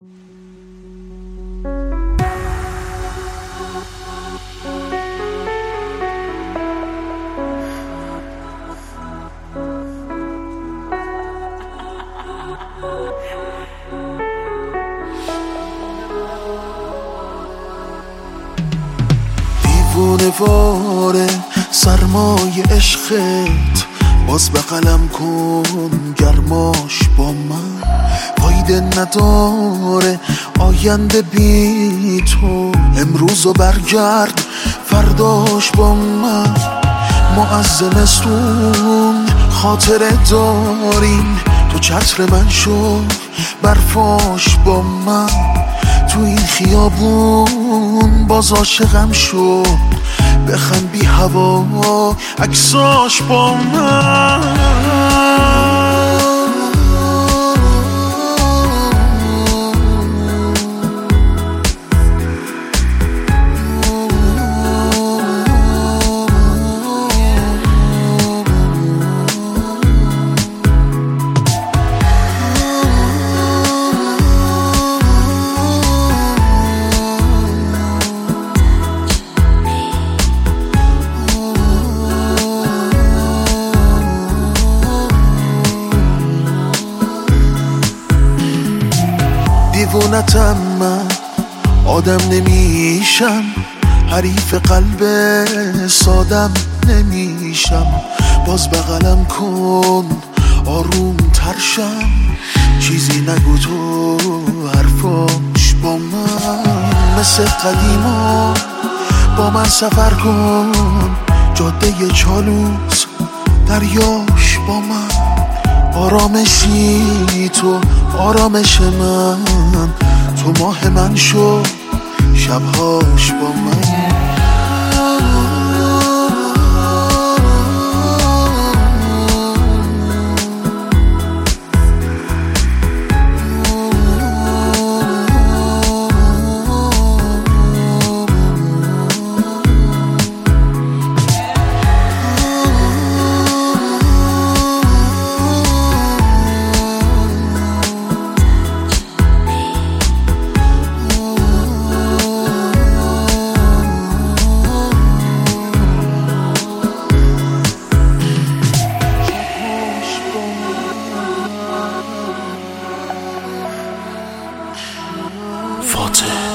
دیوونه واره سرمای عشقت، باز بغلم کن گرماش با من. فایده نداره آینده بی تو، امروزو برگرد فرداش با من. ما از زمستون خاطره داریم، تو چتر من شو برفاش با من. تو این خیابون باز عاشقم شد، بخند بی هوا عکساش با من. دیوونتم من، آدم نمیشم، حریف قلب سادم نمیشم. باز بغلم کن آروم ترشم، چیزی نگو تو حرفاش با من. مثل قدیما با من سفر کن، جاده چالوس دریاش با من. آرامشی تو آرامش من، تو ماه من شو شبهاش با من. فاتح